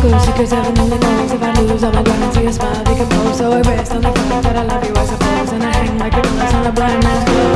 school, secrets everything that knows. If I lose all my ground and see a smile, they can pose. So I rest on the fact that I love you, I suppose. And I hang like a glass on a blind man's clothes.